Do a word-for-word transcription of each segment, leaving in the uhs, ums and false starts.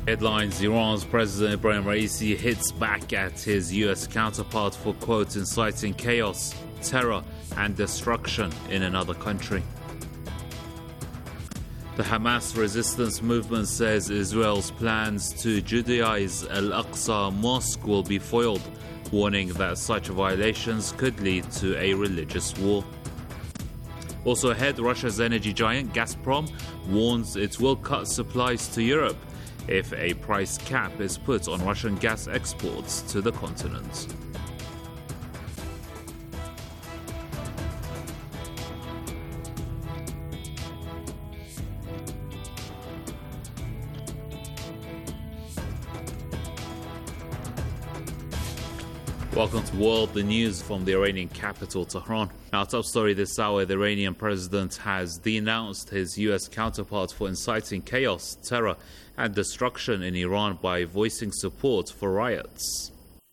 Headlines: Iran's President Ibrahim Raisi hits back at his U S counterpart for, quote, inciting chaos, terror and destruction in another country. The Hamas resistance movement says Israel's plans to Judaize Al-Aqsa Mosque will be foiled, warning that such violations could lead to a religious war. Also ahead, Russia's energy giant Gazprom warns it will cut supplies to Europe if a price cap is put on Russian gas exports to the continent. Welcome to World the News from the Iranian capital, Tehran. Our top story this hour: the Iranian president has denounced his U S counterpart for inciting chaos, terror and destruction in Iran by voicing support for riots.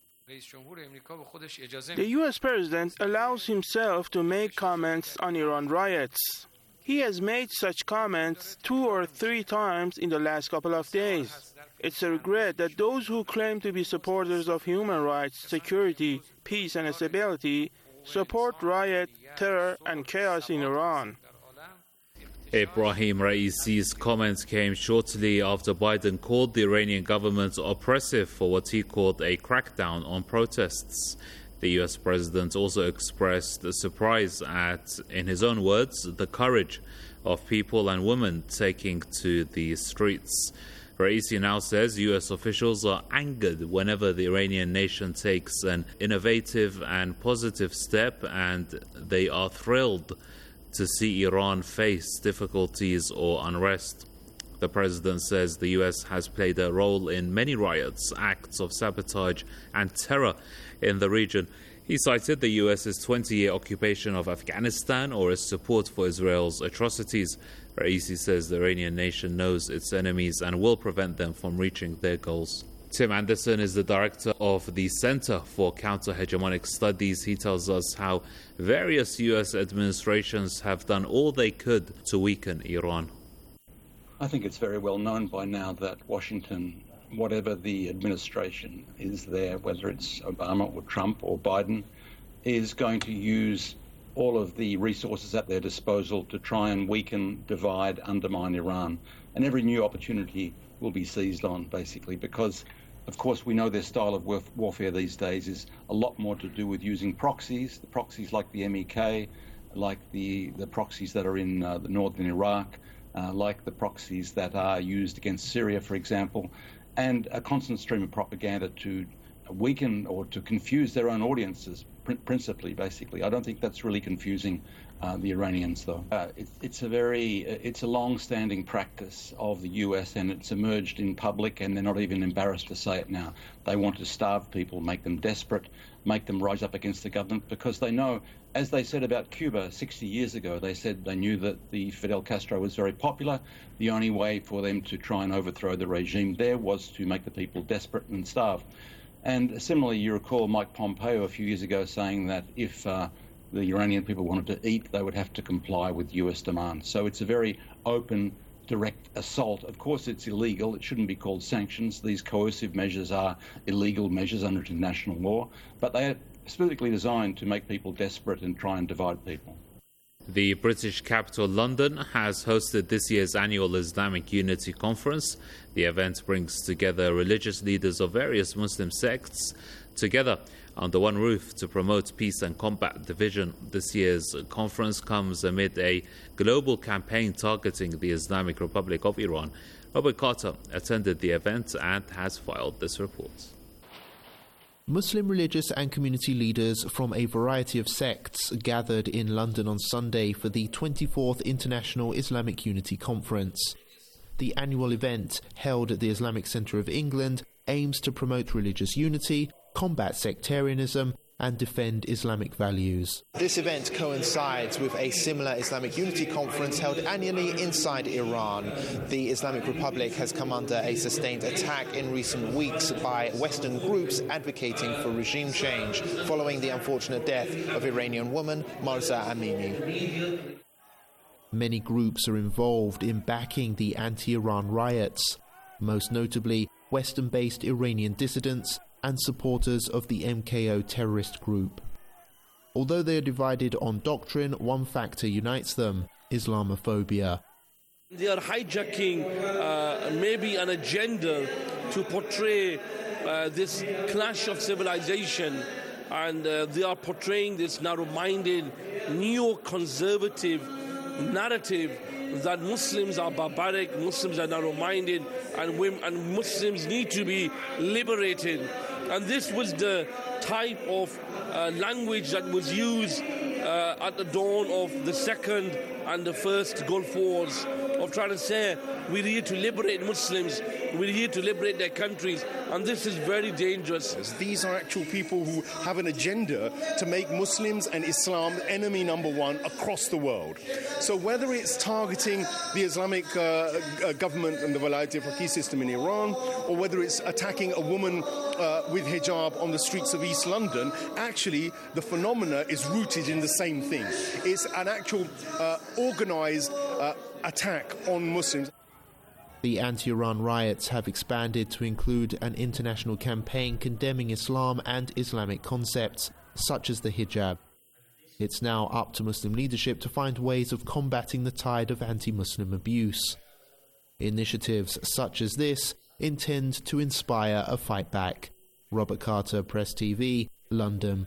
The U S president allows himself to make comments on Iran riots. He has made such comments two or three times in the last couple of days. It's a regret that those who claim to be supporters of human rights, security, peace and stability support riot, terror and chaos in Iran. Ibrahim Raisi's comments came shortly after Biden called the Iranian government oppressive for what he called a crackdown on protests. The U S president also expressed surprise at, in his own words, the courage of people and women taking to the streets. Raisi now says U S officials are angered whenever the Iranian nation takes an innovative and positive step, and they are thrilled to see Iran face difficulties or unrest. The president says the U S has played a role in many riots, acts of sabotage and terror in the region. He cited the U S's twenty-year occupation of Afghanistan or its support for Israel's atrocities. Raisi says the Iranian nation knows its enemies and will prevent them from reaching their goals. Tim Anderson is the director of the Center for Counter-Hegemonic Studies. He tells us how various U S administrations have done all they could to weaken Iran. I think it's very well known by now that Washington, whatever the administration is there, whether it's Obama or Trump or Biden, is going to use all of the resources at their disposal to try and weaken, divide, undermine Iran. And every new opportunity will be seized on, basically, because, of course, we know their style of warfare these days is a lot more to do with using proxies, the proxies like the M E K, like the, the proxies that are in uh, the northern Iraq, uh, like the proxies that are used against Syria, for example, and a constant stream of propaganda to weaken or to confuse their own audiences, principally, basically. I don't think that's really confusing uh, the Iranians, though. Uh, it, it's a very, it's a long-standing practice of the U S, and it's emerged in public, and they're not even embarrassed to say it now. They want to starve people, make them desperate, make them rise up against the government, because they know, as they said about Cuba sixty years ago, they said they knew that the Fidel Castro was very popular. The only way for them to try and overthrow the regime there was to make the people desperate and starve. And similarly, you recall Mike Pompeo a few years ago saying that if uh, the Iranian people wanted to eat, they would have to comply with U S demands. So it's a very open, direct assault. Of course, it's illegal. It shouldn't be called sanctions. These coercive measures are illegal measures under international law, but they are specifically designed to make people desperate and try and divide people. The British capital, London, has hosted this year's annual Islamic Unity Conference. The event brings together religious leaders of various Muslim sects together under one roof to promote peace and combat division. This year's conference comes amid a global campaign targeting the Islamic Republic of Iran. Robert Carter attended the event and has filed this report. Muslim religious and community leaders from a variety of sects gathered in London on Sunday for the twenty-fourth International Islamic Unity Conference. The annual event, held at the Islamic Centre of England, aims to promote religious unity, combat sectarianism and defend Islamic values. This event coincides with a similar Islamic Unity Conference held annually inside Iran. The Islamic Republic has come under a sustained attack in recent weeks by Western groups advocating for regime change following the unfortunate death of Iranian woman Mahsa Amini. Many groups are involved in backing the anti-Iran riots. most notably Western-based Iranian dissidents and supporters of the M K O terrorist group. Although they are divided on doctrine, one factor unites them: Islamophobia. They are hijacking uh, maybe an agenda to portray uh, this clash of civilization, and uh, they are portraying this narrow-minded, neo-conservative narrative that Muslims are barbaric, Muslims are narrow-minded, and, women, and Muslims need to be liberated. And this was the type of uh, language that was used uh, at the dawn of the second and the first Gulf Wars, of trying to say we're here to liberate Muslims, we're here to liberate their countries, and this is very dangerous. These are actual people who have an agenda to make Muslims and Islam enemy number one across the world. So whether it's targeting the Islamic uh, uh, government and the Walayat Faqih system in Iran, or whether it's attacking a woman uh, with hijab on the streets of East London, actually the phenomena is rooted in the same thing. It's an actual uh, organised uh, attack on Muslims. The anti-Iran riots have expanded to include an international campaign condemning Islam and Islamic concepts, such as the hijab. It's now up to Muslim leadership to find ways of combating the tide of anti-Muslim abuse. Initiatives such as this intend to inspire a fight back. Robert Carter, Press T V, London.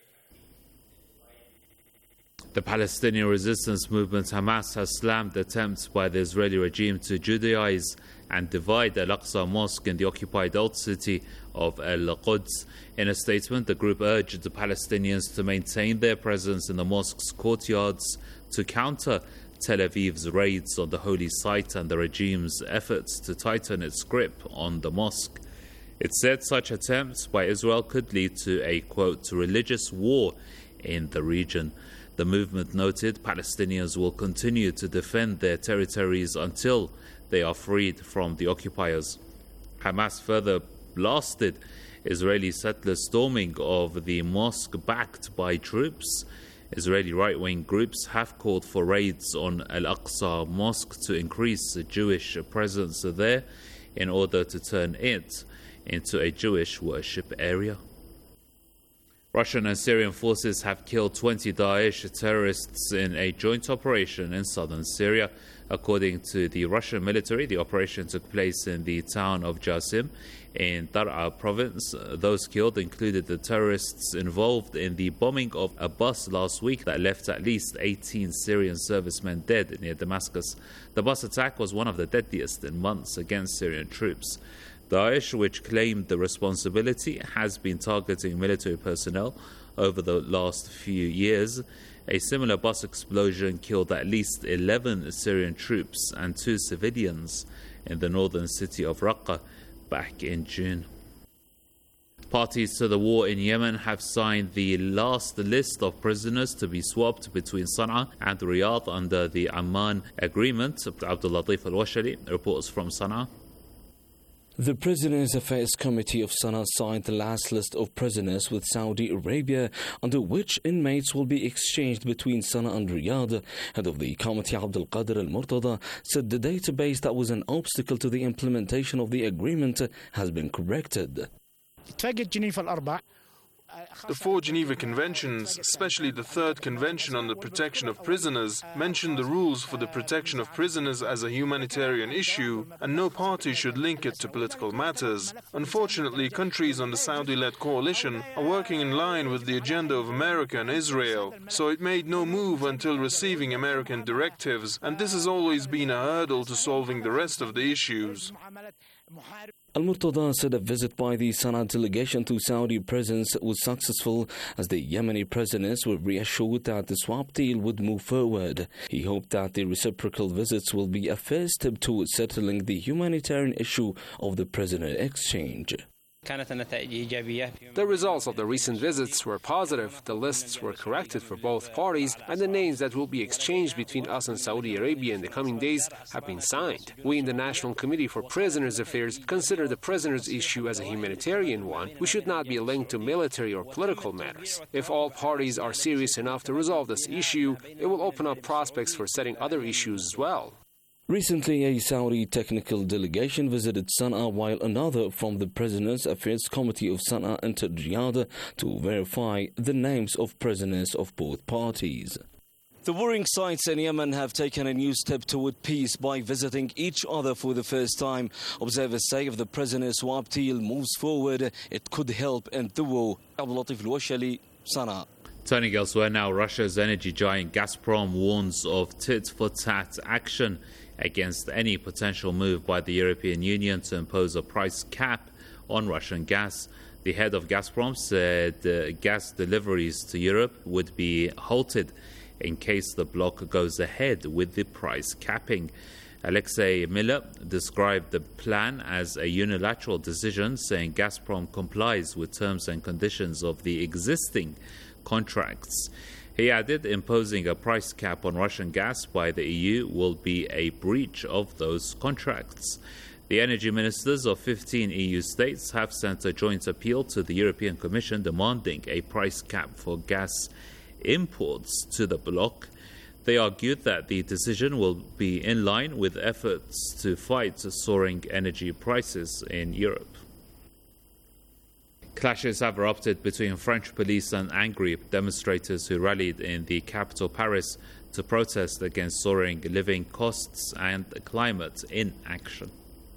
The Palestinian resistance movement Hamas has slammed attempts by the Israeli regime to Judaize and divide Al-Aqsa Mosque in the occupied old city of Al-Quds. In a statement, the group urged the Palestinians to maintain their presence in the mosque's courtyards to counter Tel Aviv's raids on the holy site and the regime's efforts to tighten its grip on the mosque. It said such attempts by Israel could lead to a, quote, religious war in the region. The movement noted Palestinians will continue to defend their territories until they are freed from the occupiers. Hamas further blasted Israeli settler storming of the mosque backed by troops. Israeli right-wing groups have called for raids on Al-Aqsa Mosque to increase the Jewish presence there in order to turn it into a Jewish worship area. Russian and Syrian forces have killed twenty Daesh terrorists in a joint operation in southern Syria. According to the Russian military, the operation took place in the town of Jasim in Dar'a province. Those killed included the terrorists involved in the bombing of a bus last week that left at least eighteen Syrian servicemen dead near Damascus. The bus attack was one of the deadliest in months against Syrian troops. Daesh, which claimed the responsibility, has been targeting military personnel over the last few years. A similar bus explosion killed at least eleven Syrian troops and two civilians in the northern city of Raqqa back in June. Parties to the war in Yemen have signed the last list of prisoners to be swapped between Sana'a and Riyadh under the Amman Agreement. Abdul Latif Al-Washali reports from Sana'a. The Prisoners' Affairs Committee of Sana'a signed the last list of prisoners with Saudi Arabia, under which inmates will be exchanged between Sana'a and Riyadh. Head of the committee, Abdul Qadir Al-Murtada, said the database that was an obstacle to the implementation of the agreement has been corrected. The four Geneva Conventions, especially the Third Convention on the Protection of Prisoners, mention the rules for the protection of prisoners as a humanitarian issue, and no party should link it to political matters. Unfortunately, countries on the Saudi-led coalition are working in line with the agenda of America and Israel, so it made no move until receiving American directives, and this has always been a hurdle to solving the rest of the issues. Al-Murtada said a visit by the Sana'a delegation to Saudi prisons was successful as the Yemeni prisoners were reassured that the swap deal would move forward. He hoped that the reciprocal visits will be a first step towards settling the humanitarian issue of the prisoner exchange. The results of the recent visits were positive. The lists were corrected for both parties, and the names that will be exchanged between us and Saudi Arabia in the coming days have been signed. We in the National Committee for Prisoners' Affairs consider the prisoners' issue as a humanitarian one. We should not be linked to military or political matters. If all parties are serious enough to resolve this issue, it will open up prospects for setting other issues as well. Recently, a Saudi technical delegation visited Sana'a, while another from the Prisoners' Affairs Committee of Sana'a entered Riyadh to verify the names of prisoners of both parties. The warring sides in Yemen have taken a new step toward peace by visiting each other for the first time. Observers say if the prisoners' swap deal moves forward, it could help end the war. Abdul Latif Al-Washali, Sana'a. Turning elsewhere now, Russia's energy giant Gazprom warns of tit-for-tat action against any potential move by the European Union to impose a price cap on Russian gas. The head of Gazprom said uh, gas deliveries to Europe would be halted in case the bloc goes ahead with the price capping. Alexei Miller described the plan as a unilateral decision, saying Gazprom complies with terms and conditions of the existing contracts. He added imposing a price cap on Russian gas by the E U will be a breach of those contracts. The energy ministers of fifteen E U states have sent a joint appeal to the European Commission demanding a price cap for gas imports to the bloc. They argued that the decision will be in line with efforts to fight soaring energy prices in Europe. Clashes have erupted between French police and angry demonstrators who rallied in the capital Paris to protest against soaring living costs and climate inaction.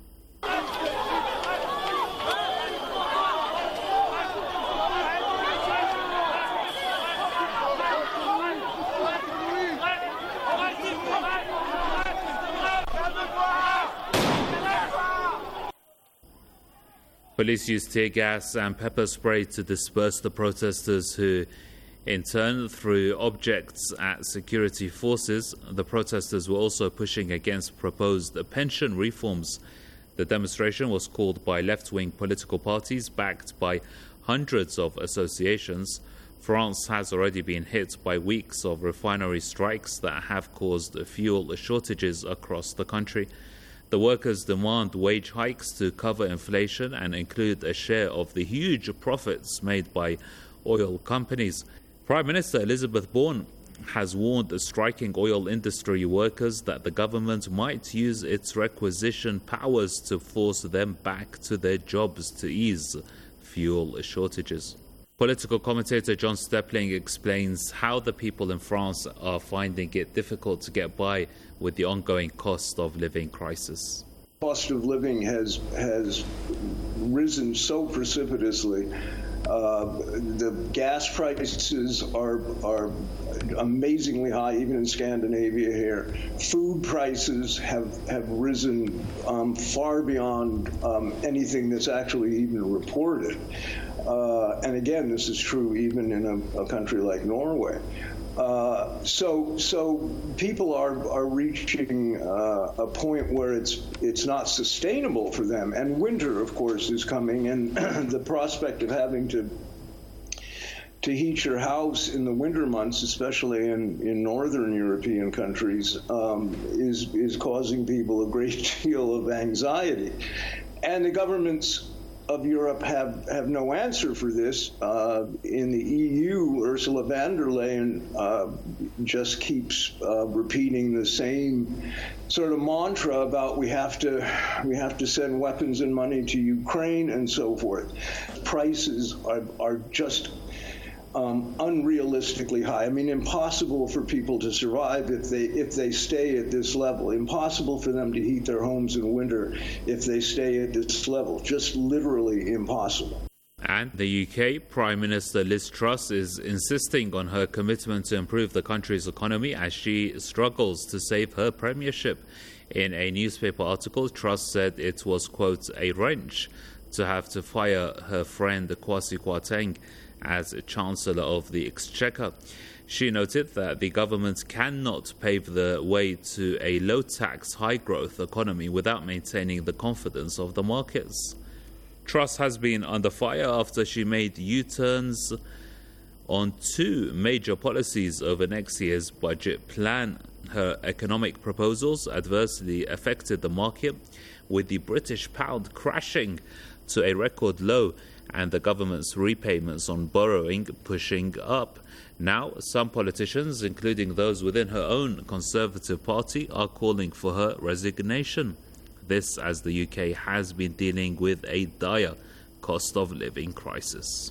Police used tear gas and pepper spray to disperse the protesters, who in turn threw objects at security forces. The protesters were also pushing against proposed pension reforms. The demonstration was called by left-wing political parties backed by hundreds of associations. France has already been hit by weeks of refinery strikes that have caused fuel shortages across the country. The workers demand wage hikes to cover inflation and include a share of the huge profits made by oil companies. Prime Minister Elizabeth Bourne has warned the striking oil industry workers that the government might use its requisition powers to force them back to their jobs to ease fuel shortages. Political commentator John Stepling explains how the people in France are finding it difficult to get by with the ongoing cost of living crisis. Cost of living has has risen so precipitously. Uh, the gas prices are are amazingly high, even in Scandinavia here. Food prices have, have risen um, far beyond um, anything that's actually even reported. Uh, and again, this is true even in a, a country like Norway. Uh, so, so people are are reaching uh, a point where it's it's not sustainable for them. And winter, of course, is coming, and the prospect of having to to heat your house in the winter months, especially in, in northern European countries, um, is is causing people a great deal of anxiety. And the governments of Europe have, have no answer for this. Uh, in the E U, Ursula von der Leyen uh, just keeps uh, repeating the same sort of mantra about we have to we have to send weapons and money to Ukraine and so forth. Prices are are just Um, unrealistically high. I mean, impossible for people to survive if they if they stay at this level. Impossible for them to heat their homes in winter if they stay at this level. Just literally impossible. And the U K Prime Minister Liz Truss is insisting on her commitment to improve the country's economy as she struggles to save her premiership. In a newspaper article, Truss said it was, quote, a wrench to have to fire her friend Kwasi Kwarteng as Chancellor of the Exchequer. She noted that the government cannot pave the way to a low-tax, high-growth economy without maintaining the confidence of the markets. Truss has been under fire after she made U-turns on two major policies over next year's budget plan. Her economic proposals adversely affected the market, with the British pound crashing to a record low and the government's repayments on borrowing pushing up. Now, some politicians, including those within her own Conservative Party, are calling for her resignation. This as the U K has been dealing with a dire cost of living crisis.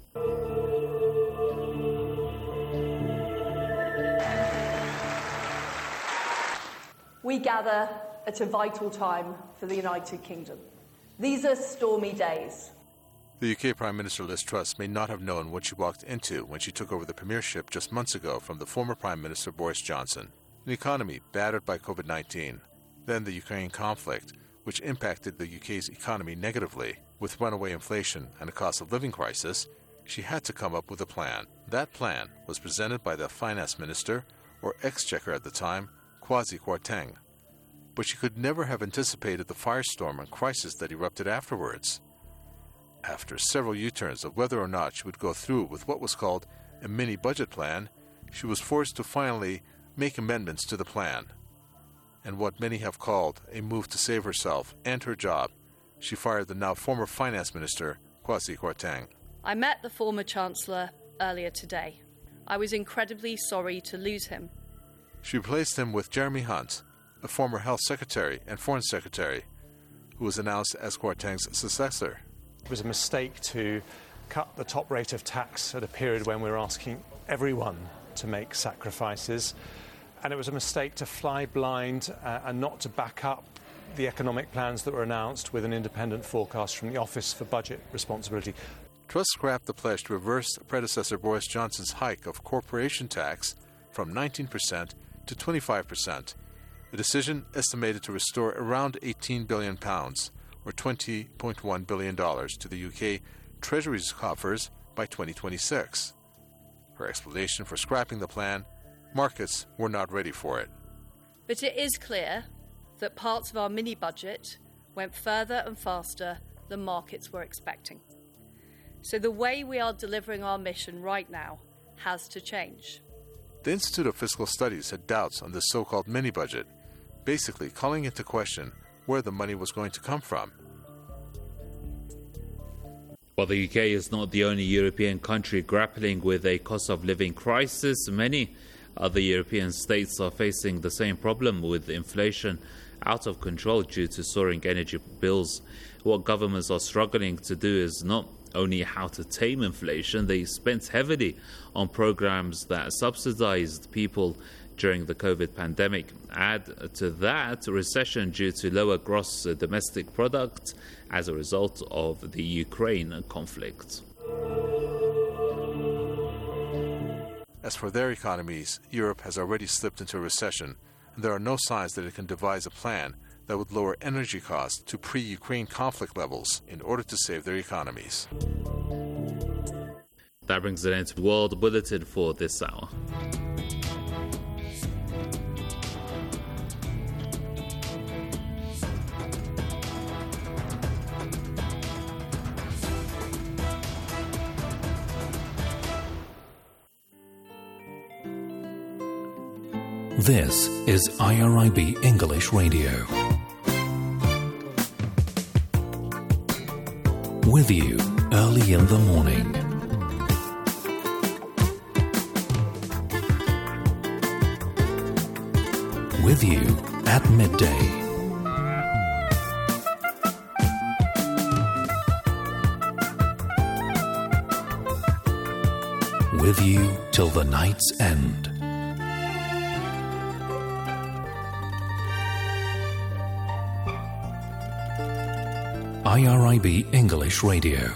We gather at a vital time for the United Kingdom. These are stormy days. The U K Prime Minister Liz Truss may not have known what she walked into when she took over the premiership just months ago from the former Prime Minister Boris Johnson. An economy battered by COVID nineteen, then the Ukraine conflict, which impacted the U K's economy negatively. With runaway inflation and a cost of living crisis, she had to come up with a plan. That plan was presented by the Finance Minister, or Exchequer at the time, Kwasi Kwarteng. But she could never have anticipated the firestorm and crisis that erupted afterwards. After several U-turns of whether or not she would go through with what was called a mini-budget plan, she was forced to finally make amendments to the plan. And what many have called a move to save herself and her job, she fired the now former Finance Minister, Kwasi Kwarteng. I met the former Chancellor earlier today. I was incredibly sorry to lose him. She replaced him with Jeremy Hunt, a former Health Secretary and Foreign Secretary, who was announced as Kwarteng's successor. It was a mistake to cut the top rate of tax at a period when we were asking everyone to make sacrifices. And it was a mistake to fly blind uh, and not to back up the economic plans that were announced with an independent forecast from the Office for Budget Responsibility. Truss scrapped the pledge to reverse predecessor Boris Johnson's hike of corporation tax from nineteen percent to twenty-five percent, a decision estimated to restore around eighteen billion pounds, or twenty point one billion dollars, to the U K Treasury's coffers by twenty twenty-six. Her explanation for scrapping the plan: markets were not ready for it. But it is clear that parts of our mini-budget went further and faster than markets were expecting. So the way we are delivering our mission right now has to change. The Institute of Fiscal Studies had doubts on this so-called mini-budget, basically calling into question where the money was going to come from. While the U K is not the only European country grappling with a cost of living crisis, many other European states are facing the same problem, with inflation out of control due to soaring energy bills. What governments are struggling to do is not only how to tame inflation, they spent heavily on programs that subsidized people during the COVID pandemic. Add to that recession due to lower gross domestic product as a result of the Ukraine conflict. As for their economies, Europe has already slipped into a recession, and there are no signs that it can devise a plan that would lower energy costs to pre-Ukraine conflict levels in order to save their economies. That brings an end to the World Bulletin for this hour. This is I R I B English Radio. With you early in the morning. With you at midday. With you till the night's end. I R I B English Radio.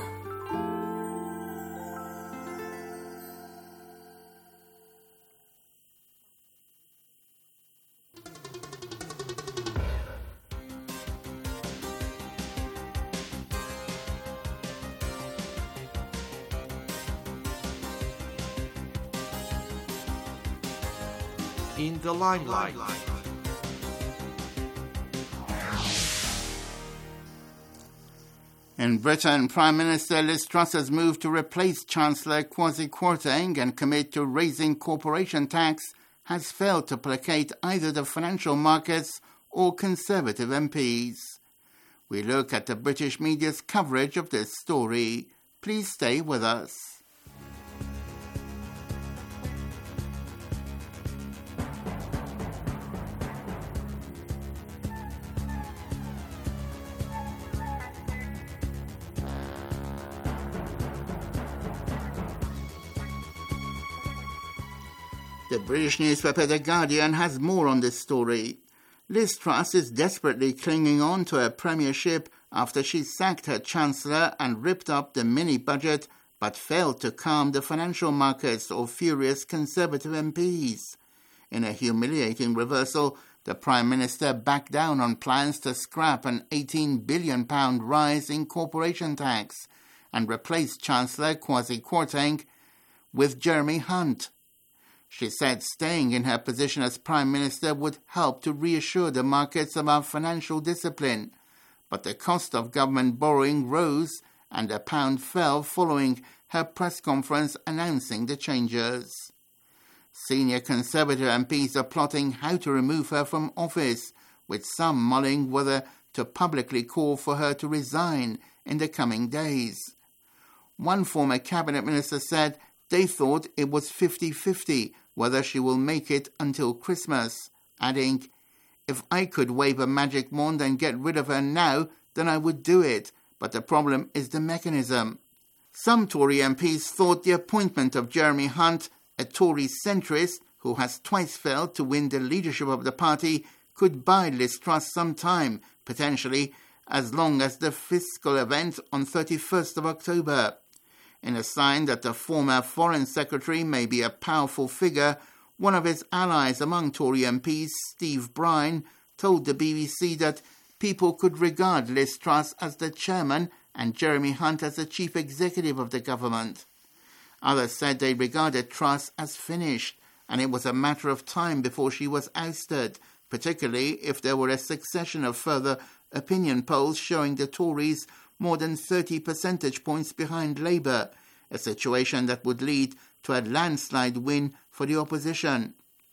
In the limelight. In Britain, Prime Minister Liz Truss has moved to replace Chancellor Kwasi Kwarteng and commit to raising corporation tax has failed to placate either the financial markets or Conservative M Ps. We look at the British media's coverage of this story. Please stay with us. The British newspaper The Guardian has more on this story. Liz Truss is desperately clinging on to her premiership after she sacked her Chancellor and ripped up the mini-budget but failed to calm the financial markets or furious Conservative M Ps. In a humiliating reversal, the Prime Minister backed down on plans to scrap an eighteen billion pounds rise in corporation tax and replaced Chancellor Kwasi Kwarteng with Jeremy Hunt. She said staying in her position as Prime Minister would help to reassure the markets about financial discipline, but the cost of government borrowing rose and the pound fell following her press conference announcing the changes. Senior Conservative M Ps are plotting how to remove her from office, with some mulling whether to publicly call for her to resign in the coming days. One former cabinet minister said they thought it was fifty-fifty whether she will make it until Christmas, adding, "If I could wave a magic wand and get rid of her now, then I would do it, but the problem is the mechanism." Some Tory M Ps thought the appointment of Jeremy Hunt, a Tory centrist who has twice failed to win the leadership of the party, could buy Liz Truss some time, potentially as long as the fiscal event on thirty-first of October. In a sign that the former Foreign Secretary may be a powerful figure, one of his allies among Tory M Ps, Steve Brine, told the B B C that people could regard Liz Truss as the chairman and Jeremy Hunt as the chief executive of the government. Others said they regarded Truss as finished, and it was a matter of time before she was ousted, particularly if there were a succession of further opinion polls showing the Tories more than thirty percentage points behind Labour, a situation that would lead to a landslide win for the opposition.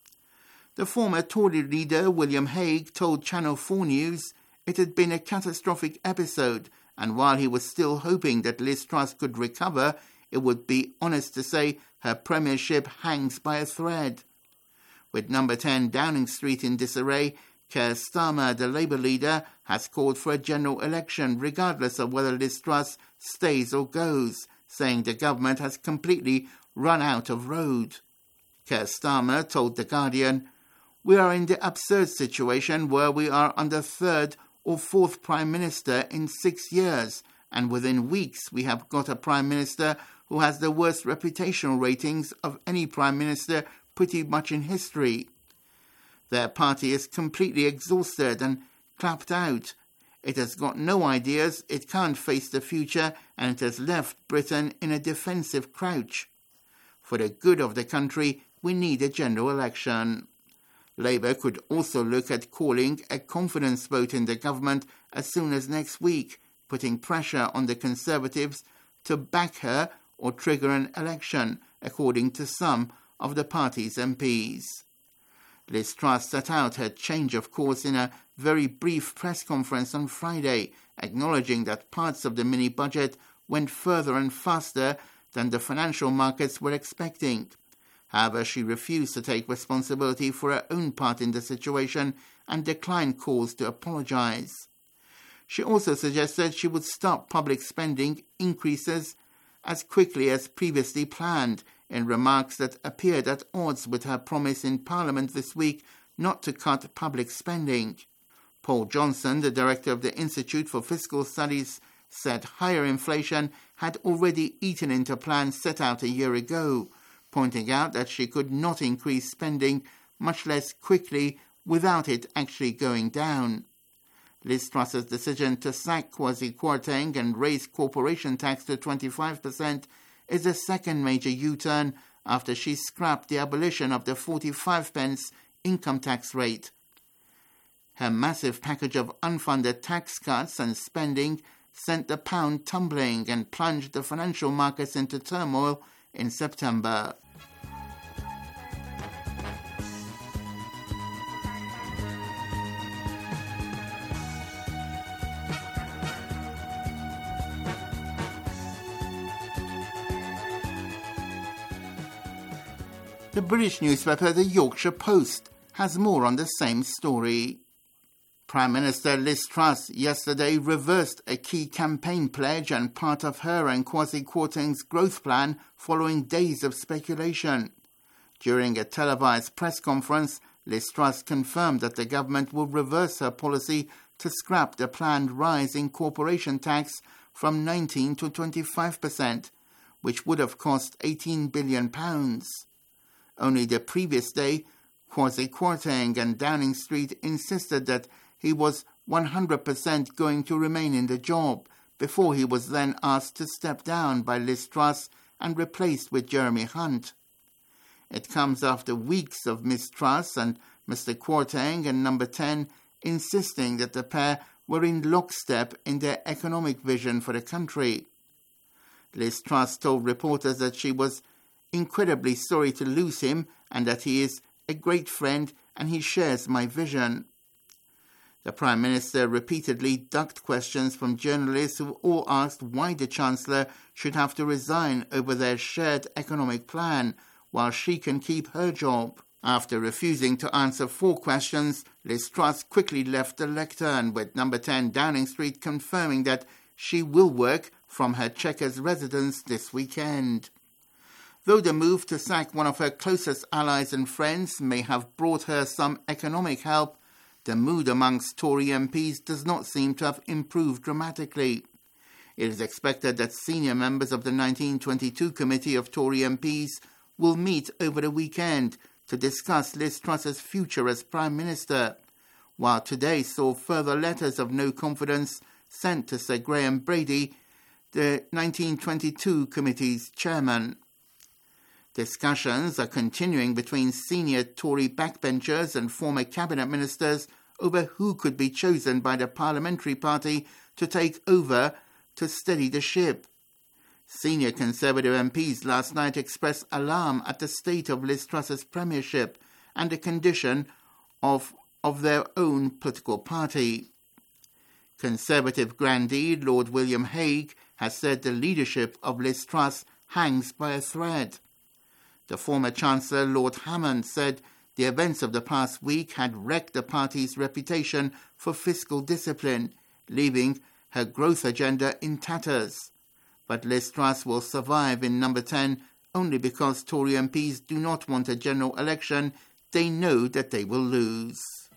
The former Tory leader, William Hague, told Channel four News it had been a catastrophic episode, and while he was still hoping that Liz Truss could recover, it would be honest to say her premiership hangs by a thread. With number ten Downing Street in disarray, Keir Starmer, the Labour leader, has called for a general election regardless of whether Liz Truss stays or goes, saying the government has completely run out of road. Keir Starmer told The Guardian, "We are in the absurd situation where we are on the third or fourth Prime Minister in six years, and within weeks we have got a Prime Minister who has the worst reputational ratings of any Prime Minister pretty much in history. Their party is completely exhausted and clapped out. It has got no ideas, it can't face the future, and it has left Britain in a defensive crouch. For the good of the country, we need a general election." Labour could also look at calling a confidence vote in the government as soon as next week, putting pressure on the Conservatives to back her or trigger an election, according to some of the party's M Ps. Liz Truss set out her change of course in a very brief press conference on Friday, acknowledging that parts of the mini-budget went further and faster than the financial markets were expecting. However, she refused to take responsibility for her own part in the situation and declined calls to apologise. She also suggested she would stop public spending increases as quickly as previously planned, in remarks that appeared at odds with her promise in Parliament this week not to cut public spending. Paul Johnson, the director of the Institute for Fiscal Studies, said higher inflation had already eaten into plans set out a year ago, pointing out that she could not increase spending, much less quickly, without it actually going down. Liz Truss's decision to sack Kwasi Kwarteng and raise corporation tax to twenty-five percent is the second major U-turn after she scrapped the abolition of the forty-five pence income tax rate. Her massive package of unfunded tax cuts and spending sent the pound tumbling and plunged the financial markets into turmoil in September. The British newspaper The Yorkshire Post has more on the same story. Prime Minister Liz Truss yesterday reversed a key campaign pledge and part of her and Kwasi Kwarteng's growth plan following days of speculation. During a televised press conference, Liz Truss confirmed that the government will reverse her policy to scrap the planned rise in corporation tax from nineteen to twenty-five percent, which would have cost eighteen billion pounds. Only the previous day, Kwasi Kwarteng and Downing Street insisted that he was one hundred percent going to remain in the job before he was then asked to step down by Liz Truss and replaced with Jeremy Hunt. It comes after weeks of Miz Truss and Mister Kwarteng and Number ten insisting that the pair were in lockstep in their economic vision for the country. Liz Truss told reporters that she was incredibly sorry to lose him and that he is a great friend and he shares my vision. The Prime Minister repeatedly ducked questions from journalists who all asked why the Chancellor should have to resign over their shared economic plan while she can keep her job. After refusing to answer four questions, Liz Truss quickly left the lectern, with Number ten Downing Street confirming that she will work from her Chequers residence this weekend. Though the move to sack one of her closest allies and friends may have brought her some economic help, the mood amongst Tory M Ps does not seem to have improved dramatically. It is expected that senior members of the nineteen twenty-two Committee of Tory M Ps will meet over the weekend to discuss Liz Truss's future as Prime Minister, while today saw further letters of no confidence sent to Sir Graham Brady, the nineteen twenty-two Committee's chairman. Discussions are continuing between senior Tory backbenchers and former cabinet ministers over who could be chosen by the parliamentary party to take over to steady the ship. Senior Conservative M Ps last night expressed alarm at the state of Liz Truss's premiership and the condition of, of their own political party. Conservative grandee Lord William Hague has said the leadership of Liz Truss hangs by a thread. The former Chancellor, Lord Hammond, said the events of the past week had wrecked the party's reputation for fiscal discipline, leaving her growth agenda in tatters. But Liz Truss will survive in Number ten only because Tory M Ps do not want a general election they know that they will lose.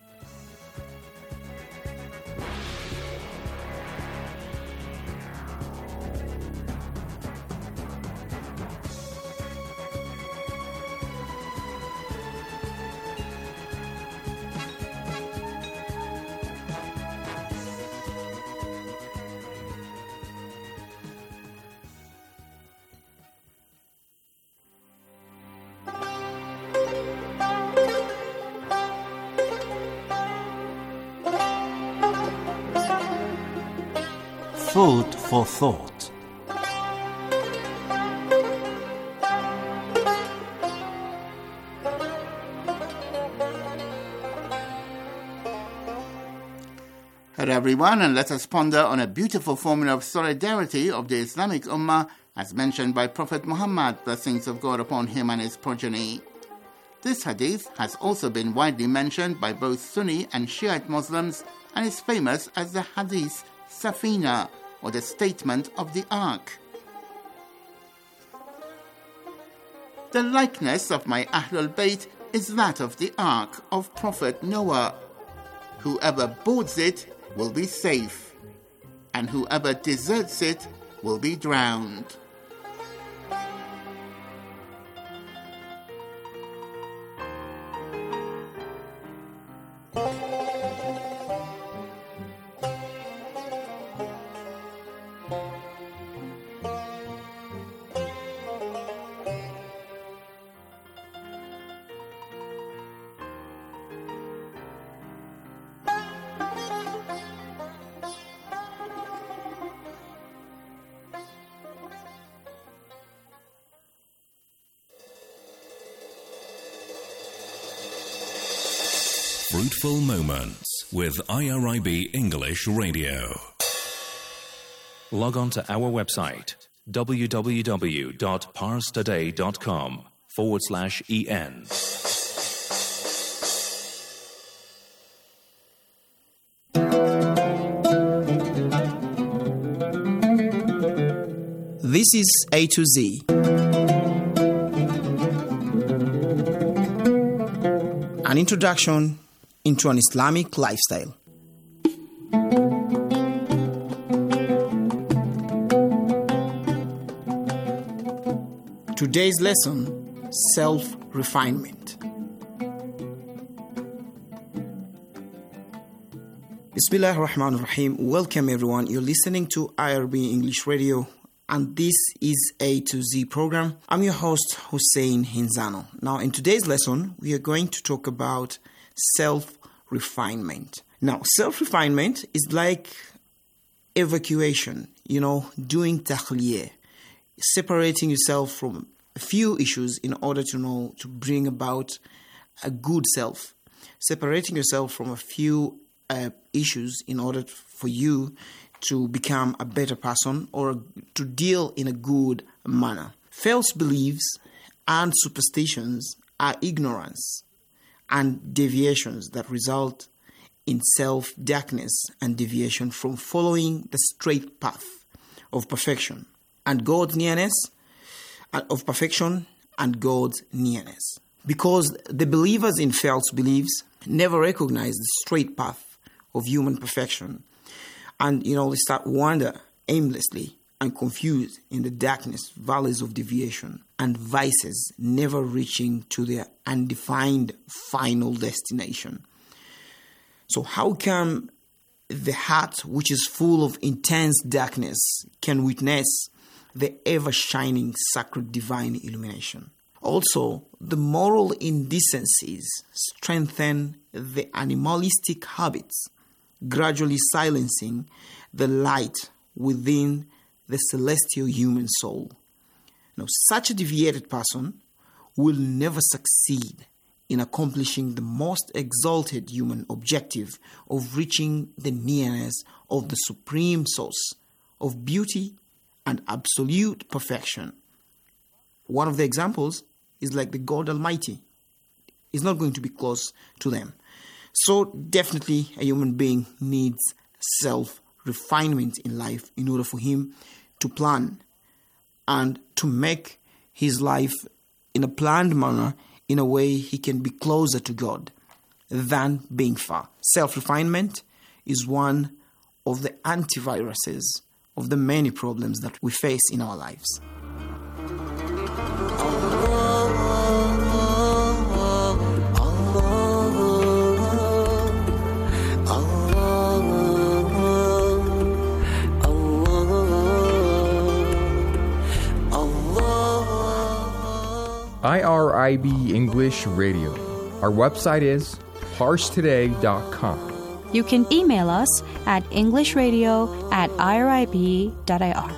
Food for thought. Hello everyone, and let us ponder on a beautiful formula of solidarity of the Islamic Ummah as mentioned by Prophet Muhammad, blessings of God upon him and his progeny. This hadith has also been widely mentioned by both Sunni and Shiite Muslims and is famous as the Hadith Safina, or the statement of the Ark. The likeness of my Ahlul Bayt is that of the Ark of Prophet Noah. Whoever boards it will be safe, and whoever deserts it will be drowned. Fruitful Moments with I R I B English Radio. Log on to our website w w w dot pars today dot com forward slash en. This is A to Z. An introduction into an Islamic lifestyle. Today's lesson, self-refinement. Bismillah ar-Rahman ar-Rahim. Welcome everyone. You're listening to I R B English Radio, and this is A to Z program. I'm your host, Hussein Hinzano. Now, in today's lesson, we are going to talk about self-refinement. Now, self-refinement is like evacuation, you know, doing takhliyah, separating yourself from a few issues in order to know to bring about a good self, separating yourself from a few uh, issues in order for you to become a better person or to deal in a good manner. False beliefs and superstitions are ignorance and deviations that result in self-darkness and deviation from following the straight path of perfection and God's nearness, of perfection and God's nearness. Because the believers in false beliefs never recognize the straight path of human perfection. And, you know, they start wander aimlessly and confused in the darkness, valleys of deviation and vices, never reaching to their undefined final destination. So how come the heart, which is full of intense darkness, can witness the ever-shining sacred divine illumination? Also, the moral indecencies strengthen the animalistic habits, gradually silencing the light within the celestial human soul. Now, such a deviated person will never succeed in accomplishing the most exalted human objective of reaching the nearness of the supreme source of beauty and absolute perfection. One of the examples is like the God Almighty. He's not going to be close to them. So definitely a human being needs self-refinement in life in order for him to plan and to make his life in a planned manner in a way he can be closer to God than being far. Self-refinement is one of the antiviruses of the many problems that we face in our lives. I R I B English Radio. Our website is harsh today dot com. You can email us at englishradio at irib dot I R.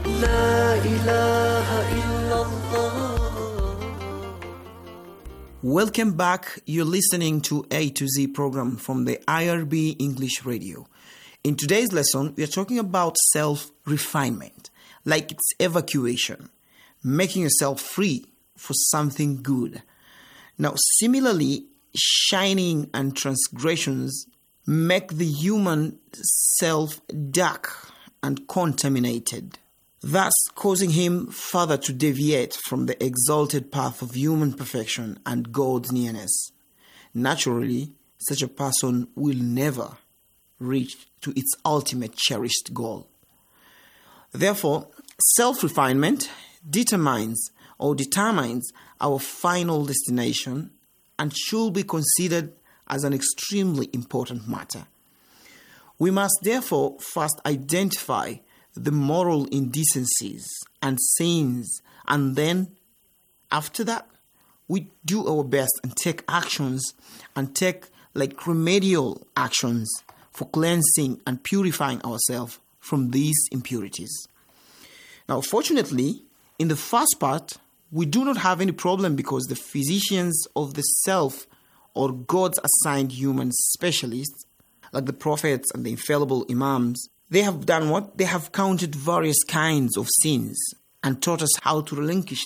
Welcome back. You're listening to A to Z program from the I R B English Radio. In today's lesson, we are talking about self-refinement, like it's evacuation, making yourself free for something good. Now, similarly, shining and transgressions make the human self dark and contaminated, thus causing him further to deviate from the exalted path of human perfection and God's nearness. Naturally, such a person will never reach to its ultimate cherished goal. Therefore, self-refinement determines or determines our final destination and should be considered as an extremely important matter. We must therefore first identify the moral indecencies and sins, and then after that we do our best and take actions and take like remedial actions for cleansing and purifying ourselves from these impurities. Now, fortunately, in the first part, we do not have any problem because the physicians of the self or God's assigned human specialists, like the prophets and the infallible imams, they have done what? They have counted various kinds of sins and taught us how to relinquish them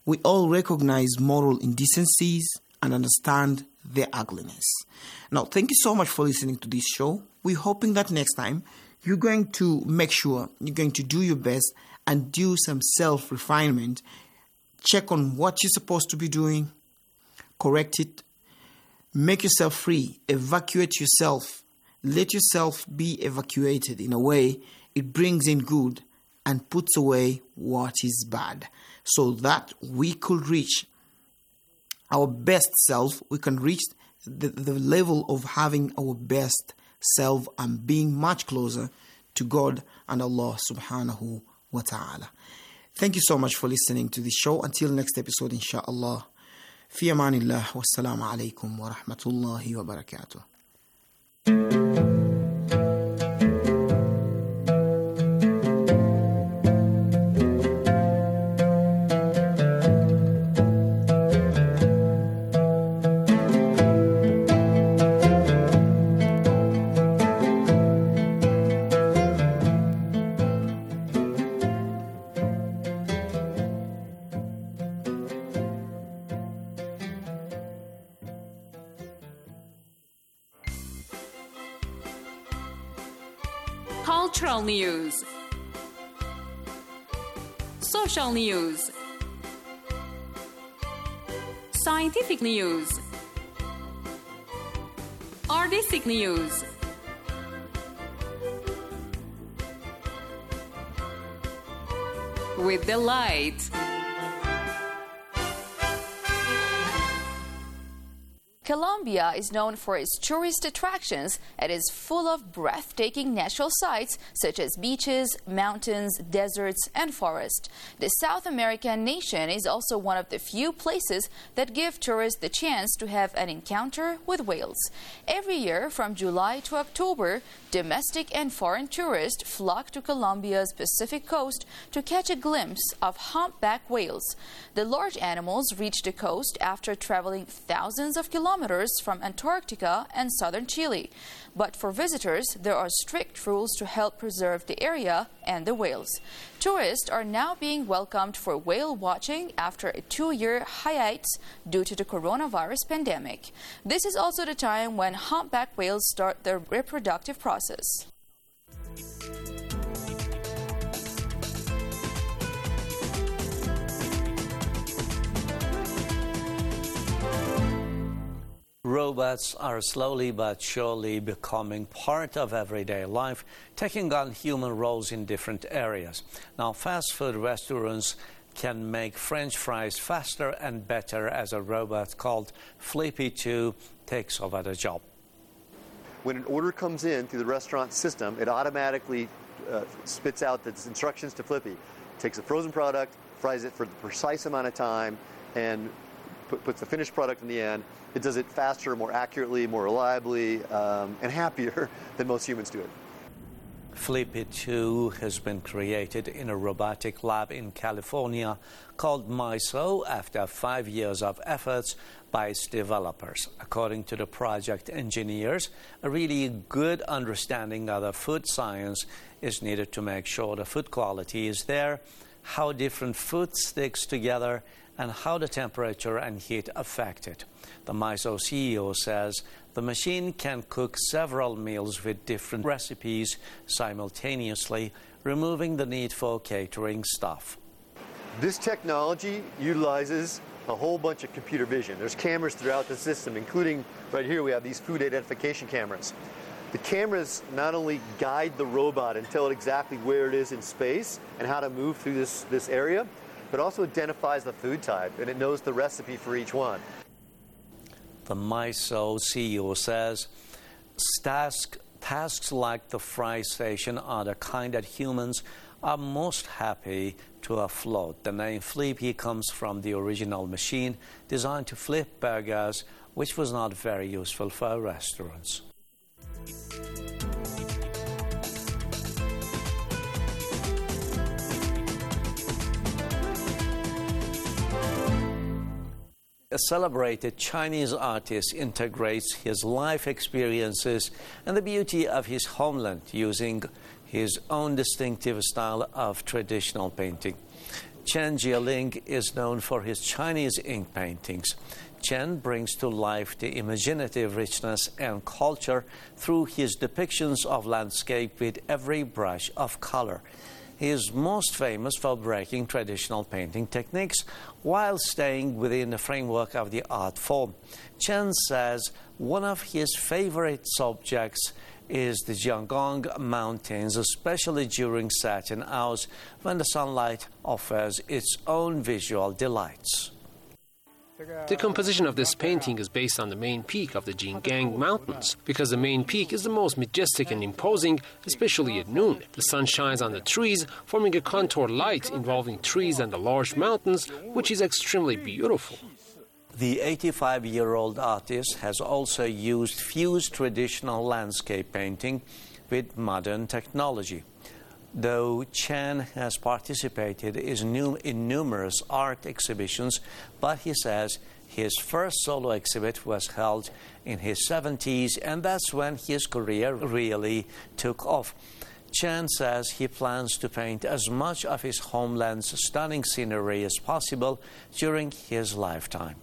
we all recognize moral indecencies and understand their ugliness. Now, thank you so much for listening to this show. We're hoping that next time you're going to make sure you're going to do your best and do some self-refinement. Check on what you're supposed to be doing, correct it, make yourself free, evacuate yourself, let yourself be evacuated in a way it brings in good and puts away what is bad, so that we could reach our best self. We can reach the, the level of having our best self and being much closer to God and Allah subhanahu wa ta'ala. Thank you so much for listening to this show. Until next episode, inshallah. Fi amanillah, wassalamu alaikum wa rahmatullahi wa barakatuh. Cultural news, social news, scientific news, artistic news, with delight. Colombia is known for its tourist attractions and is full of breathtaking natural sights such as beaches, mountains, deserts, and forests. The South American nation is also one of the few places that give tourists the chance to have an encounter with whales. Every year, from July to October, domestic and foreign tourists flock to Colombia's Pacific coast to catch a glimpse of humpback whales. The large animals reach the coast after traveling thousands of kilometers from Antarctica and southern Chile. But for visitors, there are strict rules to help preserve the area and the whales. Tourists are now being welcomed for whale watching after a two-year hiatus due to the coronavirus pandemic. This is also the time when humpback whales start their reproductive process. Robots are slowly but surely becoming part of everyday life, taking on human roles in different areas. Now, fast food restaurants can make French fries faster and better as a robot called Flippy two takes over the job. When an order comes in through the restaurant system, it automatically uh, spits out the instructions to Flippy. Takes a frozen product, fries it for the precise amount of time, and put, puts the finished product in the end. It does it faster, more accurately, more reliably, um, and happier than most humans do it. Flippy two has been created in a robotic lab in California called MISO after five years of efforts by its developers. According to the project engineers, a really good understanding of the food science is needed to make sure the food quality is there, how different food sticks together, and how the temperature and heat affect it. The MISO C E O says the machine can cook several meals with different recipes simultaneously, removing the need for catering staff. This technology utilizes a whole bunch of computer vision. There's cameras throughout the system, including right here we have these food identification cameras. The cameras not only guide the robot and tell it exactly where it is in space and how to move through this, this area, but also identifies the food type, and it knows the recipe for each one. The MISO C E O says task, tasks like the fry station are the kind that humans are most happy to offload. The name Flippy comes from the original machine designed to flip burgers, which was not very useful for restaurants. A celebrated Chinese artist integrates his life experiences and the beauty of his homeland using his own distinctive style of traditional painting. Chen Jieling is known for his Chinese ink paintings. Chen brings to life the imaginative richness and culture through his depictions of landscape with every brush of color. He is most famous for breaking traditional painting techniques while staying within the framework of the art form. Chen says one of his favorite subjects is the Jianggang Mountains, especially during certain hours when the sunlight offers its own visual delights. The composition of this painting is based on the main peak of the Jianggang Mountains, because the main peak is the most majestic and imposing, especially at noon. The sun shines on the trees, forming a contour light involving trees and the large mountains, which is extremely beautiful. The eighty-five-year-old artist has also used fused traditional landscape painting with modern technology. Though Chen has participated in numerous art exhibitions, but he says his first solo exhibit was held in his seventies, and that's when his career really took off. Chen says he plans to paint as much of his homeland's stunning scenery as possible during his lifetime.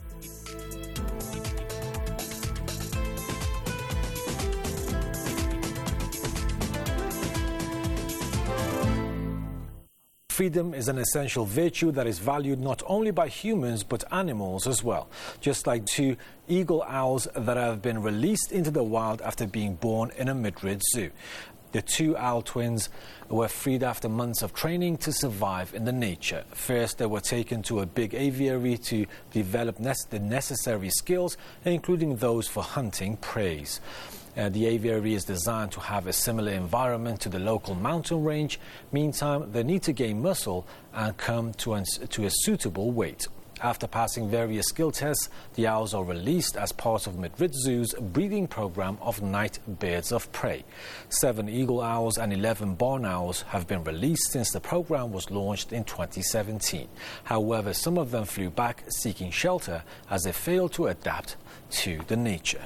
Freedom is an essential virtue that is valued not only by humans but animals as well. Just like two eagle owls that have been released into the wild after being born in a Madrid zoo. The two owl twins were freed after months of training to survive in the nature. First, they were taken to a big aviary to develop the necessary skills, including those for hunting prey. Uh, the aviary is designed to have a similar environment to the local mountain range. Meantime, they need to gain muscle and come to, an, to a suitable weight. After passing various skill tests, the owls are released as part of Madrid Zoo's breeding program of night birds of prey. Seven eagle owls and eleven barn owls have been released since the program was launched in twenty seventeen. However, some of them flew back seeking shelter as they failed to adapt to the nature.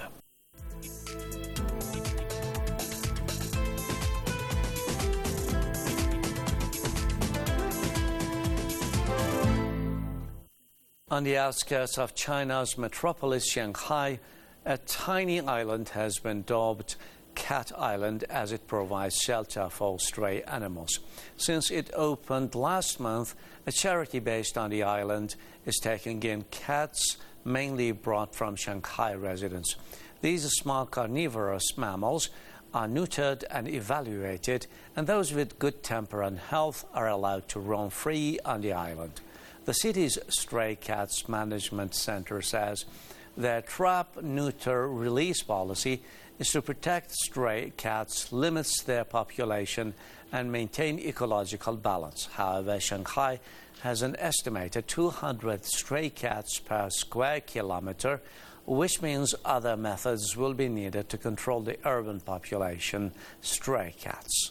On the outskirts of China's metropolis, Shanghai, a tiny island has been dubbed Cat Island as it provides shelter for stray animals. Since it opened last month, a charity based on the island is taking in cats mainly brought from Shanghai residents. These small carnivorous mammals are neutered and evaluated, and those with good temper and health are allowed to roam free on the island. The city's Stray Cats Management Center says their trap, neuter, release policy is to protect stray cats, limits their population, and maintain ecological balance. However, Shanghai has an estimated two hundred stray cats per square kilometer, which means other methods will be needed to control the urban population stray cats.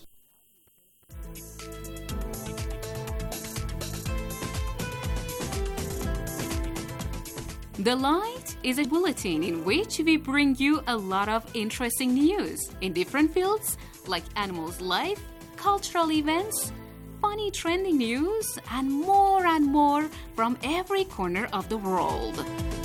The Light is a bulletin in which we bring you a lot of interesting news in different fields like animals' life, cultural events, funny trending news, and more and more from every corner of the world.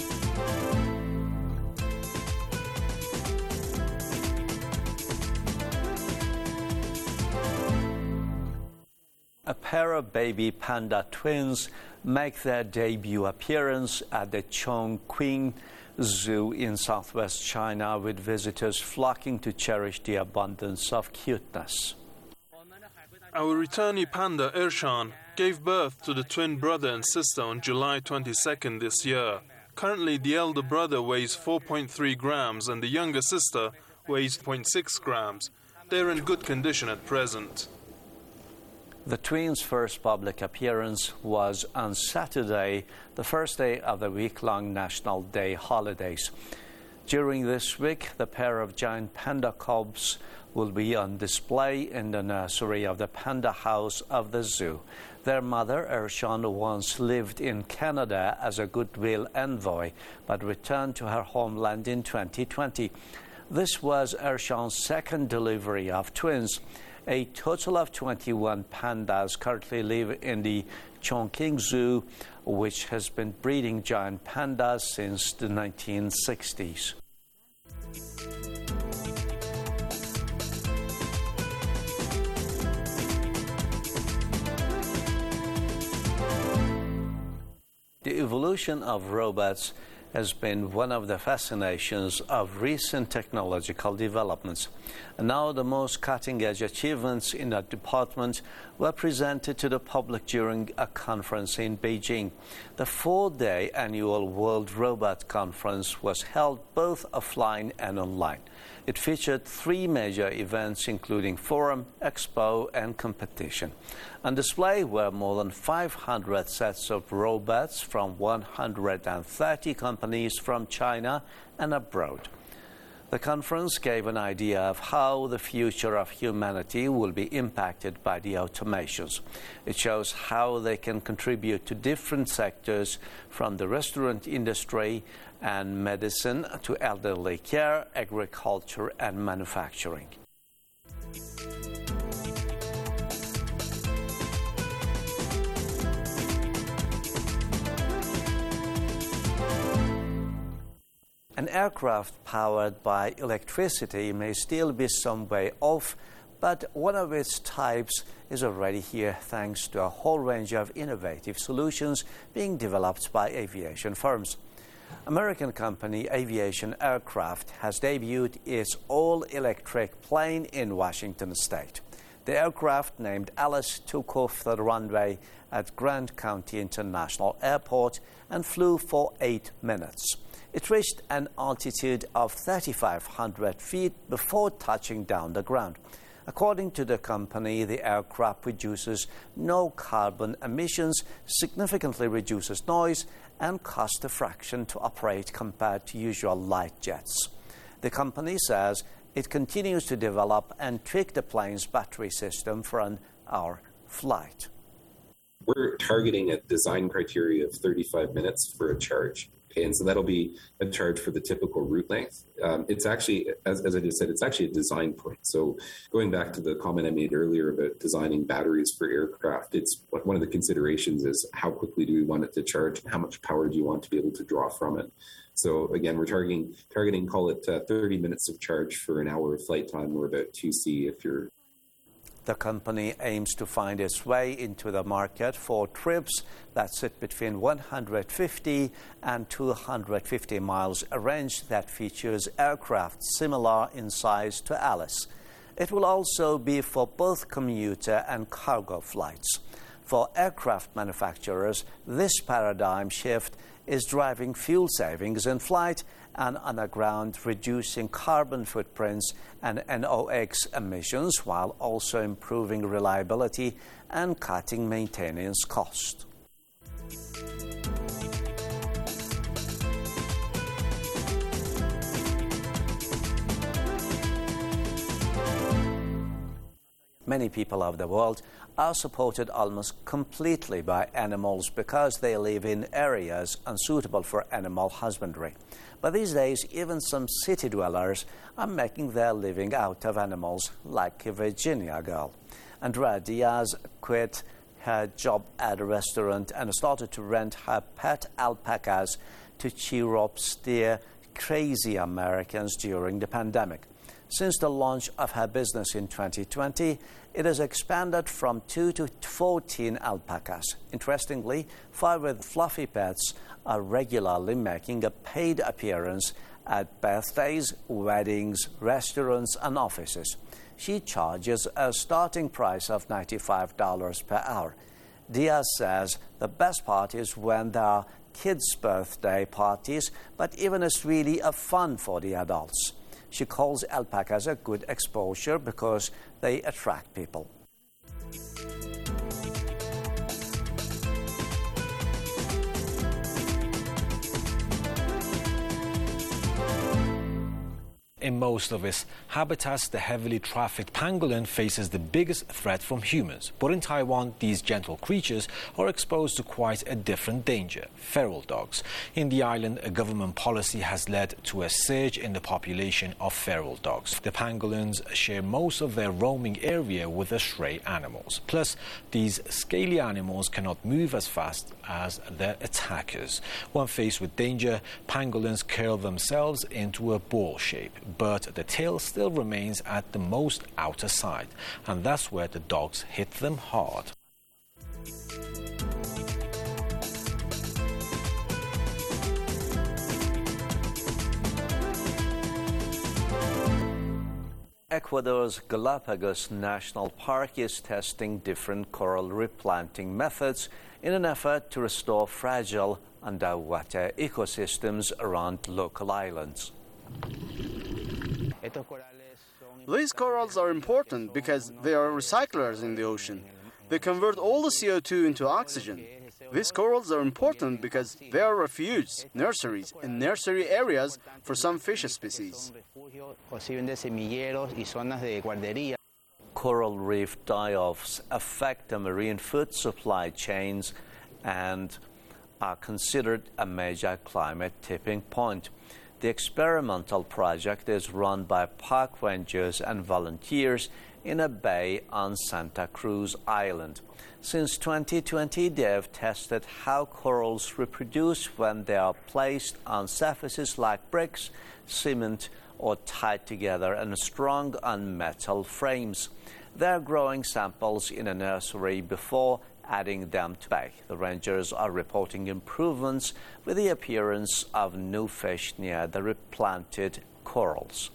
A pair of baby panda twins make their debut appearance at the Chongqing Zoo in southwest China, with visitors flocking to cherish the abundance of cuteness. Our returnee panda Ershan gave birth to the twin brother and sister on July twenty-second this year. Currently, the elder brother weighs four point three grams and the younger sister weighs zero point six grams. They're in good condition at present. The twins' first public appearance was on Saturday, the first day of the week-long National Day holidays. During this week, the pair of giant panda cubs will be on display in the nursery of the Panda House of the zoo. Their mother, Ershan, once lived in Canada as a goodwill envoy, but returned to her homeland in twenty twenty. This was Ershan's second delivery of twins. A total of twenty-one pandas currently live in the Chongqing Zoo, which has been breeding giant pandas since the nineteen sixties. The evolution of robots has been one of the fascinations of recent technological developments. And now the most cutting-edge achievements in that department were presented to the public during a conference in Beijing. The four-day annual World Robot Conference was held both offline and online. It featured three major events, including forum, expo, and competition. On display were more than five hundred sets of robots from one hundred thirty companies from China and abroad. The conference gave an idea of how the future of humanity will be impacted by the automations. It shows how they can contribute to different sectors, from the restaurant industry and medicine to elderly care, agriculture, and manufacturing. An aircraft powered by electricity may still be some way off, but one of its types is already here thanks to a whole range of innovative solutions being developed by aviation firms. American company Aviation Aircraft has debuted its all-electric plane in Washington state. The aircraft, named Alice, took off the runway at Grant County International Airport and flew for eight minutes. It reached an altitude of three thousand five hundred feet before touching down the ground. According to the company, the aircraft produces no carbon emissions, significantly reduces noise, and costs a fraction to operate compared to usual light jets. The company says it continues to develop and tweak the plane's battery system for an hour flight. We're targeting a design criteria of thirty-five minutes for a charge. And so that'll be a charge for the typical route length. Um, it's actually, as, as I just said, it's actually a design point. So going back to the comment I made earlier about designing batteries for aircraft, it's one of the considerations is how quickly do we want it to charge and how much power do you want to be able to draw from it. So again, we're targeting, targeting call it uh, thirty minutes of charge for an hour of flight time, or about two C if you're. The company aims to find its way into the market for trips that sit between one hundred fifty and two hundred fifty miles, a range that features aircraft similar in size to Alice. It will also be for both commuter and cargo flights. For aircraft manufacturers, this paradigm shift is driving fuel savings in flight and on the ground, reducing carbon footprints and N O X emissions, while also improving reliability and cutting maintenance costs. Many people of the world are supported almost completely by animals because they live in areas unsuitable for animal husbandry. But these days, even some city dwellers are making their living out of animals, like a Virginia girl. Andrea Diaz quit her job at a restaurant and started to rent her pet alpacas to cheer up the crazy Americans during the pandemic. Since the launch of her business in twenty twenty, it has expanded from two to fourteen alpacas. Interestingly, five with fluffy pets are regularly making a paid appearance at birthdays, weddings, restaurants, and offices. She charges a starting price of ninety-five dollars per hour. Diaz says the best part is when there are kids' birthday parties, but even it's really a fun for the adults. She calls alpacas a good exposure because they attract people. In most of its habitats, the heavily trafficked pangolin faces the biggest threat from humans. But in Taiwan, these gentle creatures are exposed to quite a different danger: feral dogs. In the island, a government policy has led to a surge in the population of feral dogs. The pangolins share most of their roaming area with the stray animals. Plus, these scaly animals cannot move as fast as their attackers. When faced with danger, pangolins curl themselves into a ball shape, but the tail still remains at the most outer side, and that's where the dogs hit them hard. Ecuador's Galapagos National Park is testing different coral replanting methods in an effort to restore fragile underwater ecosystems around local islands. These corals are important because they are recyclers in the ocean. They convert all the C O two into oxygen. These corals are important because they are refuge, nurseries, and nursery areas for some fish species. Coral reef die-offs affect the marine food supply chains and are considered a major climate tipping point. The experimental project is run by park rangers and volunteers in a bay on Santa Cruz Island. Since twenty twenty, they have tested how corals reproduce when they are placed on surfaces like bricks, cement, or tied together in strong on metal frames. They are growing samples in a nursery before adding them to bay. The rangers are reporting improvements with the appearance of new fish near the replanted corals.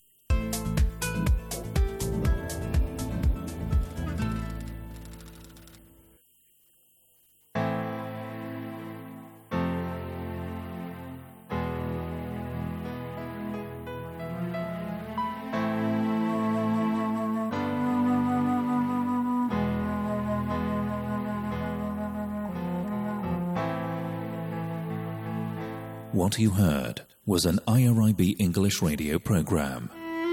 What you heard was an I R I B English radio program.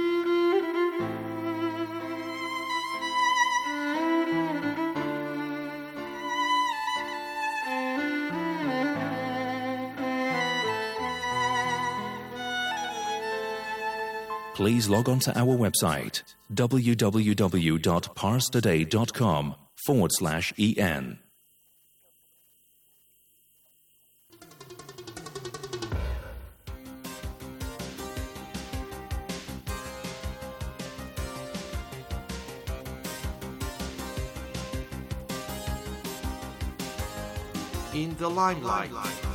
Please log on to our website www.parstoday.com forward slash en. In the limelight.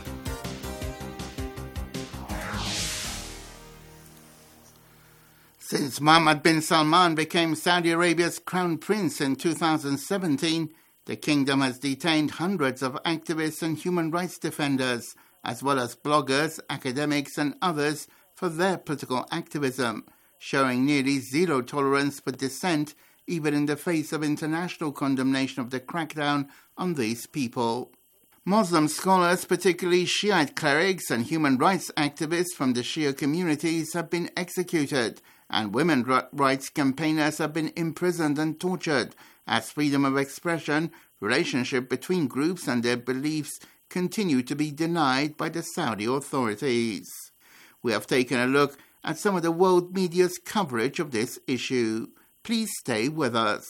Since Mohammed bin Salman became Saudi Arabia's crown prince in two thousand seventeen, the kingdom has detained hundreds of activists and human rights defenders, as well as bloggers, academics and others for their political activism, showing nearly zero tolerance for dissent, even in the face of international condemnation of the crackdown on these people. Muslim scholars, particularly Shiite clerics and human rights activists from the Shia communities, have been executed, and women's rights campaigners have been imprisoned and tortured, as freedom of expression, relationship between groups and their beliefs continue to be denied by the Saudi authorities. We have taken a look at some of the world media's coverage of this issue. Please stay with us.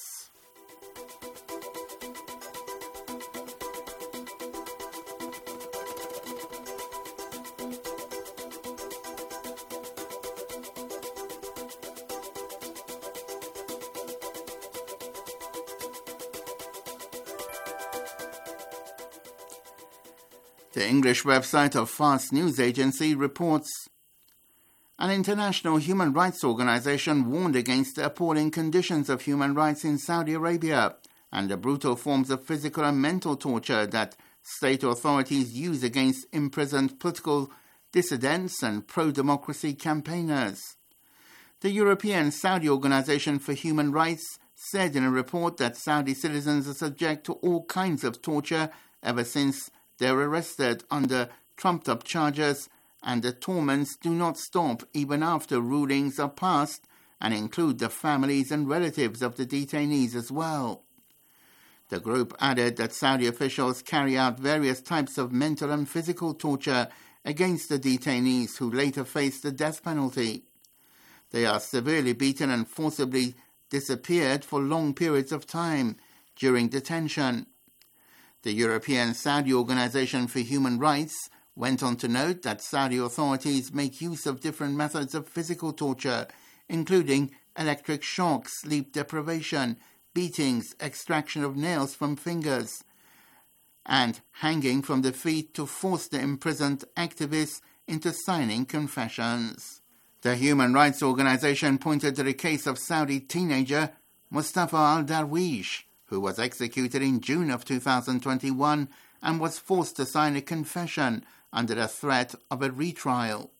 The English website of Fast News Agency reports an international human rights organization warned against the appalling conditions of human rights in Saudi Arabia and the brutal forms of physical and mental torture that state authorities use against imprisoned political dissidents and pro-democracy campaigners. The European Saudi Organization for Human Rights said in a report that Saudi citizens are subject to all kinds of torture ever since they were arrested under trumped-up charges and the torments do not stop even after rulings are passed and include the families and relatives of the detainees as well. The group added that Saudi officials carry out various types of mental and physical torture against the detainees who later face the death penalty. They are severely beaten and forcibly disappeared for long periods of time during detention. The European Saudi Organization for Human Rights went on to note that Saudi authorities make use of different methods of physical torture, including electric shock, sleep deprivation, beatings, extraction of nails from fingers, and hanging from the feet to force the imprisoned activists into signing confessions. The Human Rights Organization pointed to the case of Saudi teenager Mustafa al-Darwish, who was executed in June of two thousand twenty-one and was forced to sign a confession under the threat of a retrial.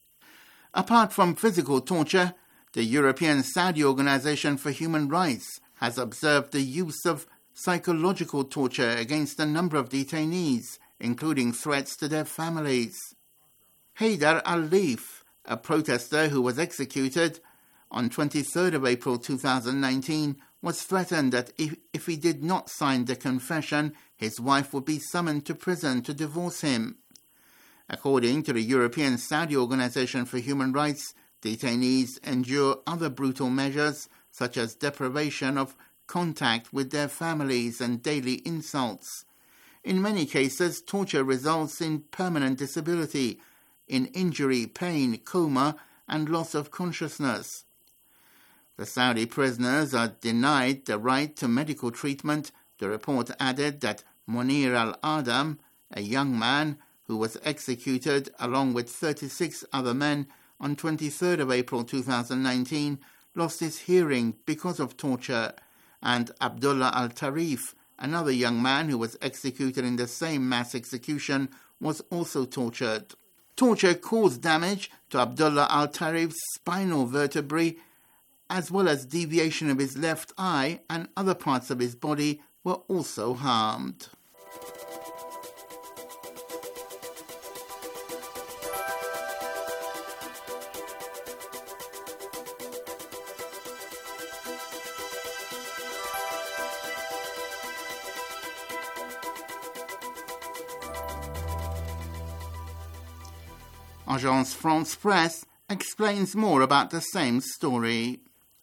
Apart from physical torture, the European Saudi Organization for Human Rights has observed the use of psychological torture against a number of detainees, including threats to their families. Haydar al-Leif, a protester who was executed on twenty-third of April two thousand nineteen, was threatened that if, if he did not sign the confession, his wife would be summoned to prison to divorce him. According to the European Saudi Organization for Human Rights, detainees endure other brutal measures, such as deprivation of contact with their families and daily insults. In many cases, torture results in permanent disability, in injury, pain, coma, and loss of consciousness. The Saudi prisoners are denied the right to medical treatment. The report added that Munir al-Adam, a young man who was executed along with thirty-six other men on twenty-third of April two thousand nineteen, lost his hearing because of torture, and Abdullah al-Tarif, another young man who was executed in the same mass execution, was also tortured. Torture caused damage to Abdullah al-Tarif's spinal vertebrae, as well as deviation of his left eye, and other parts of his body were also harmed. Agence France Presse explains more about the same story.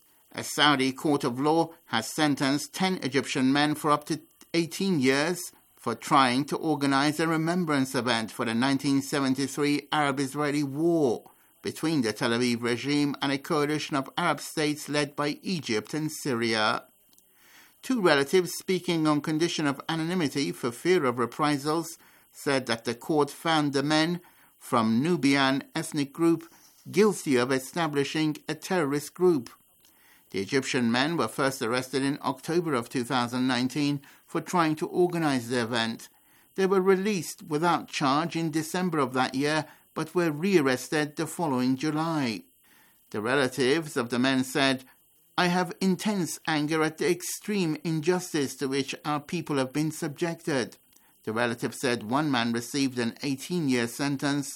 A Saudi court of law has sentenced ten Egyptian men for up to eighteen years for trying to organize a remembrance event for the nineteen seventy-three Arab-Israeli war between the Tel Aviv regime and a coalition of Arab states led by Egypt and Syria. Two relatives speaking on condition of anonymity for fear of reprisals said that the court found the men from Nubian ethnic group guilty of establishing a terrorist group. The Egyptian men were first arrested in October of two thousand nineteen for trying to organize the event. They were released without charge in December of that year, but were rearrested the following July. The relatives of the men said, "I have intense anger at the extreme injustice to which our people have been subjected." The relative said one man received an eighteen-year sentence,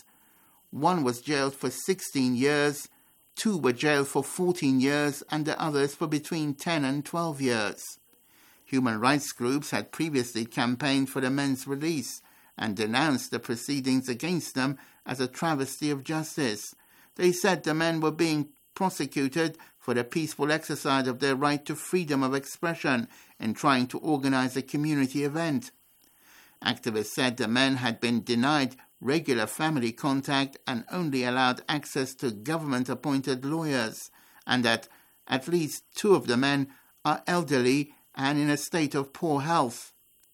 one was jailed for sixteen years, two were jailed for fourteen years, and the others for between ten and twelve years. Human rights groups had previously campaigned for the men's release and denounced the proceedings against them as a travesty of justice. They said the men were being prosecuted for the peaceful exercise of their right to freedom of expression in trying to organize a community event. Activists said the men had been denied regular family contact and only allowed access to government-appointed lawyers, and that at least two of the men are elderly and in a state of poor health.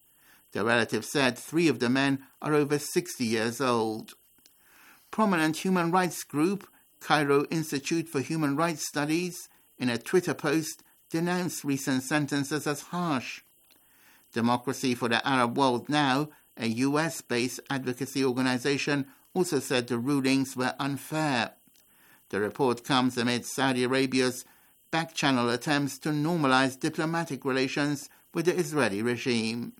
The relative said three of the men are over sixty years old. Prominent human rights group Cairo Institute for Human Rights Studies, in a Twitter post, denounced recent sentences as harsh. Democracy for the Arab World Now, a U S-based advocacy organization, also said the rulings were unfair. The report comes amid Saudi Arabia's back-channel attempts to normalize diplomatic relations with the Israeli regime.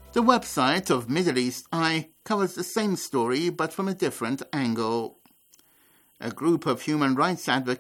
The website of Middle East Eye covers the same story but from a different angle. A group of human rights advocates